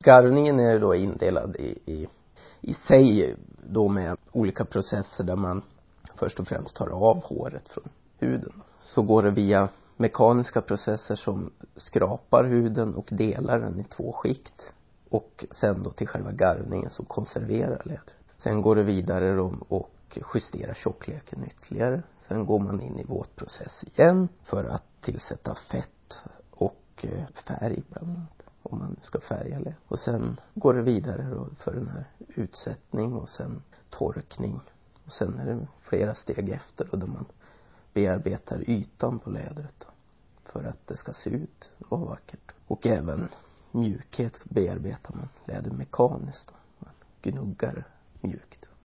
Garvningen är då indelad i sig då med olika processer där man först och främst tar av håret från huden. Så går det via mekaniska processer som skrapar huden och delar den i 2 skikt. Och sen då till själva garvningen som konserverar läder. Sen går det vidare och justerar tjockleken ytterligare. Sen går man in i våtprocess igen för att tillsätta fett och färg bland annat. Om man ska färga läder. Och sen går det vidare då för den här utsättning och sen torkning. Och sen är det flera steg efter då, där man bearbetar ytan på lädret då, för att det ska se ut och vara vackert. Och även mjukhet bearbetar man läder mekaniskt då. Man gnuggar mjukt.